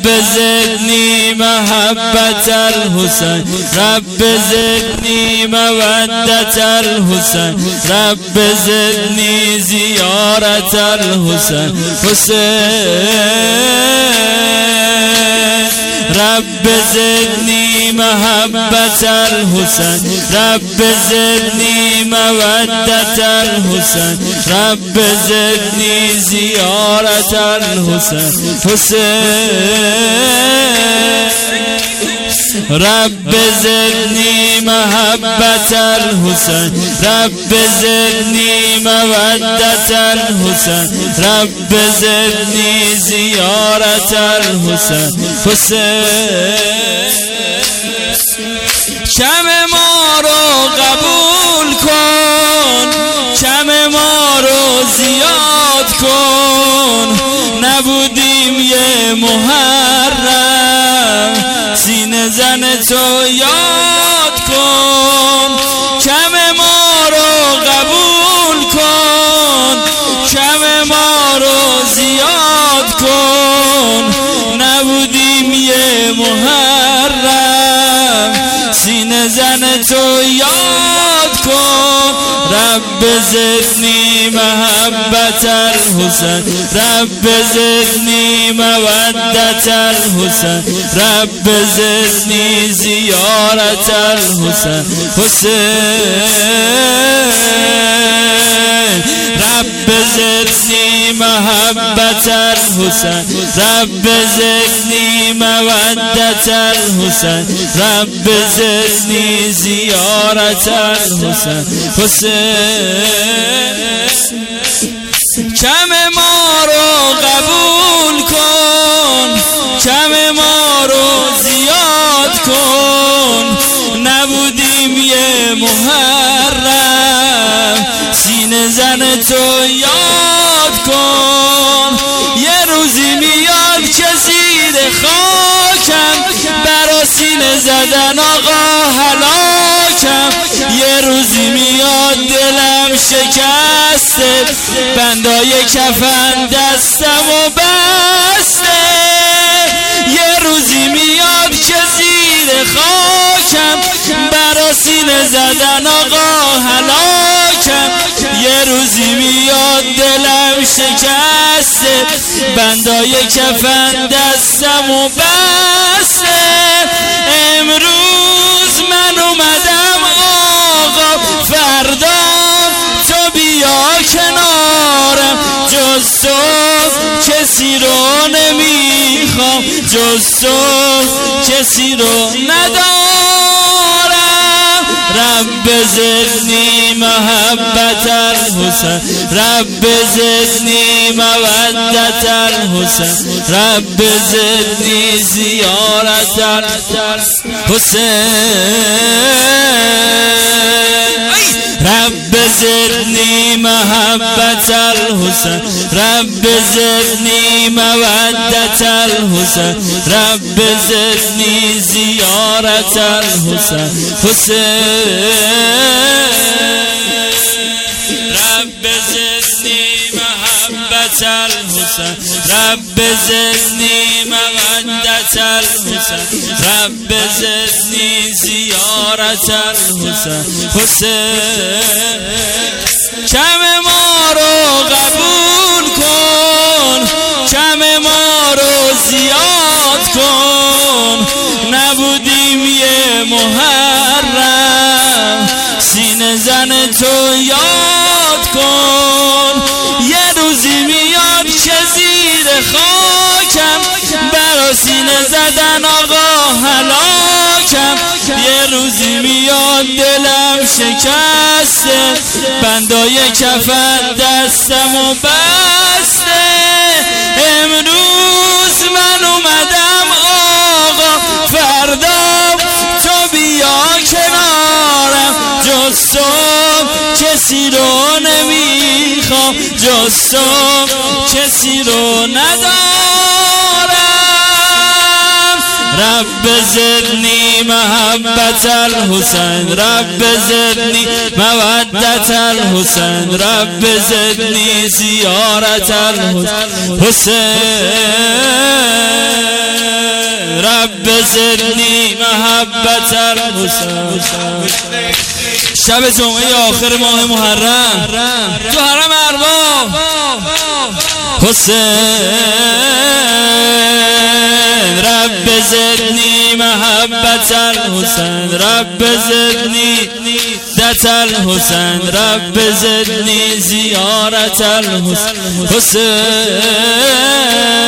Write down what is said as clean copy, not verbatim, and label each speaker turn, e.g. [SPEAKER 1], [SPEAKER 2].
[SPEAKER 1] رب زدني محبة الحسين رب زدني مودة الحسين رب زدني زيارة الحسين رب زدني محبة الحسين رب زدني مودة الحسين رب زدني زيارة الحسين رب زدني محبة الحسين رب زدني مودة الحسين رب زدني زيارة الحسين شم ما رو قبول کن شم ما رو زیاد کن نبودیم یه محرم سینه زن تو یاد کن شم ما رو قبول کن شم ما رو زیاد کن نبودیم یه محرم سینه زن تو یاد کن رب زدنی محبت الحسین رب زدنی مودت الحسین رب زدنی زیارت الحسین رب زدنی محبت الحسین رب زدنی مودت الحسین رب زدنی زیارت الحسین شم ما رو قبول کن شم ما رو زیاد کن نبودیم یه محرم سینه زن تو یاد کن یه روزی میاد که زیر خاکم برا سینه زدن آقا هلاکم یه روزی میاد دلم شکسته بندای کفن دستم و بسته یه روزی میاد که زیر خاکم برا سینه زدن آقا هلاکم یه روزی میاد دلم شکسته بندای کفن دستم و بسته امروز من اومدم آقا فردا تو بیا کنارم جز تو کسی رو نمیخوام جز تو کسی رو ندارم رب زدنی محبت الحسین رب زدنی مودت الحسین رب زدنی زیارت الحسین رب زدنی محبت الحسین رب زدنی مودت الحسین رب زدنی زیارت الحسین رب زدنی محبت الحسین رب زدنی مودت الحسین رب زدنی زیارت الحسین شم ما رو قبول کن شم ما رو زیاد کن نبودیم یه محرم سینه زن تو یاد کن یه روزی میاد که زیر خاکم برا سینه زدن آقا هلاکم یه روزی میاد دلم شکسته بندای کفن دستم و بسته امروز من اومدم آقا فردا تو بیا کنارم جز تو کسی رو نمیخوام جز تو کسی رو ندارم رب زدنی محبت الحسین رب زدنی مودت الحسین رب زدنی زیارت الحسین زدني محبت الحسین. شب جمعه آخر ماه محرم تو حرم ارباب حسین رب زدنی محبت الحسین رب زدنی دت الحسین رب زدنی زیارت الحسین.